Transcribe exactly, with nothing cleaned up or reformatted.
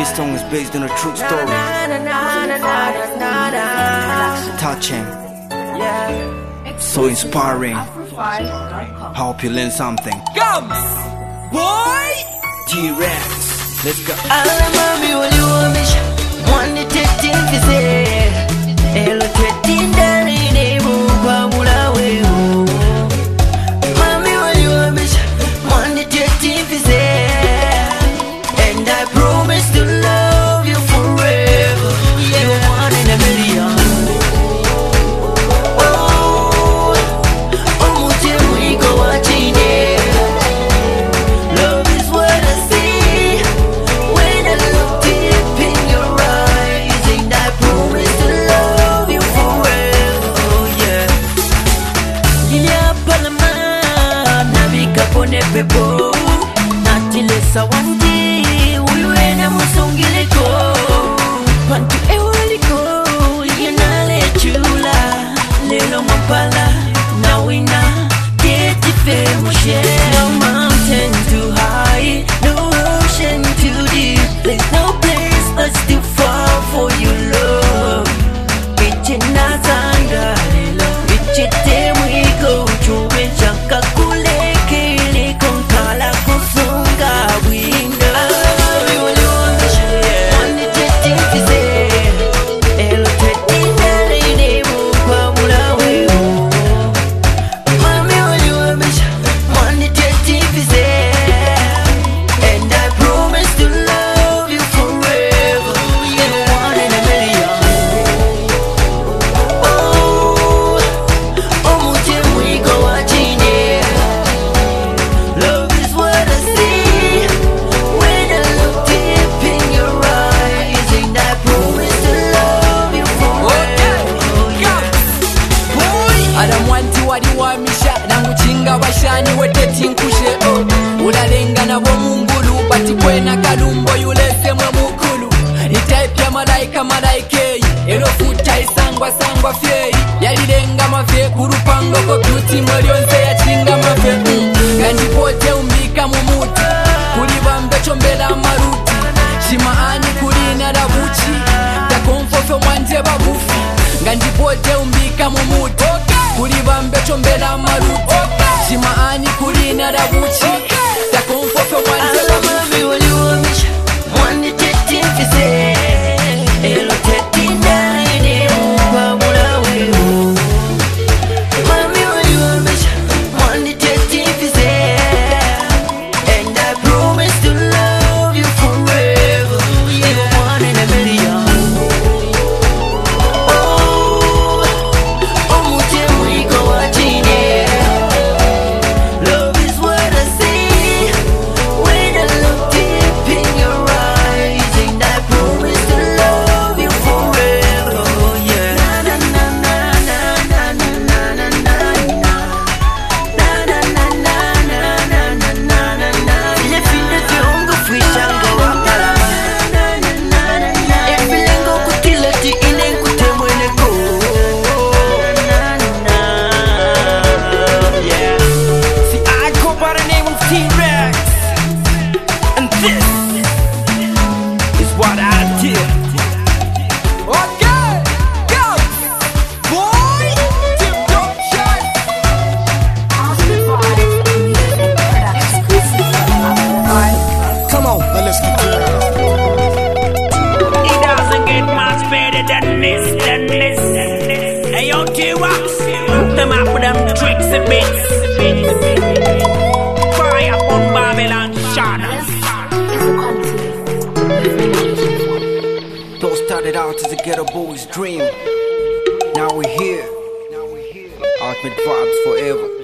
This song is based on a true story. Touching, so inspiring. Hope you learn something. Gums, boy, T-Rex, let's go. Alamami waliwamisha mwani teti mfize elo teti ndari nebu kwa mula wewe. Mami waliwamisha mwani teti mfize, and I promise to love you forever. You're one in a million. Oh, oh, muje mwiko wachine. Love is what I see when I look deep in your eyes, and I promise to love you forever. Oh yeah. Gilia palama navika pone pepo natile sawanti uyuena musongileko pantu ewaliko yenale chula lelo mapala na wina geti femo share. No mountain too high, no ocean too deep. There's no place that's too far for your love. Ichi nazanga lelo, ichi temwiko chume chaka kule kili konkala kusunga winda. Alami waliwamisha, wani teti mfize elo teti ndari nebu kwa mula wewe. Mami waliwamisha, wani teti mfize, and I promise to love you forever. You're one in a million. Oh, oh, muje mwiko wachine. Love is what I see when I look deep in your eyes, and I promise to love you forever. Oh yeah. adamwanti waliwamisha nanguchinga bashani weteti nkushe oh. Ulalenga nabo mungulu bati kwena kalumbo yulesemwe mukulu. Itaipya malaika malaikeyi elofuta isangwa sangwa fyeyi yalilenga mafye kurupango ko beauty mwelyonse yachinga mafye mm. Ganjipote umbika mumuti kulibambe chombela maruti shimaani kulina labuchi takonfofyo mwanje babufi. Ganjipote umbika mumuti kulibambe chombela maruti shimaani kulina labuchi takonfofyo mwanje babufi. Alamami waliwamisha mwani teti mfize elo teti ndari nebu kwa mula wewe. Mami waliwamisha mwani teti mfize, and I promise to love you forever. You're one in a million. Oh, oh, muje mwiko wachine. Love is what I see when I look deep in your eyes, and I promise to love you forever. Oh yeah. Na na na na na na na na na na. Na na na na na na na na na na. Vile vile viungo vishanga wakalama. Na na na na na. Efilengo kutileti ile kutemweneko. Na na na. Yeah. See, I go by the name of T-Rex, and this is what I did. Okay, go, boy, tip top shot. Come on, now let's get to it. It doesn't get much better than this, than this, than this. Hey, yo, T-Rex, hook them up with them tricks and bits. Fire on Babylon, Shana. Those started out as a ghetto boy's dream. Now we're here. Ultimate vibes forever.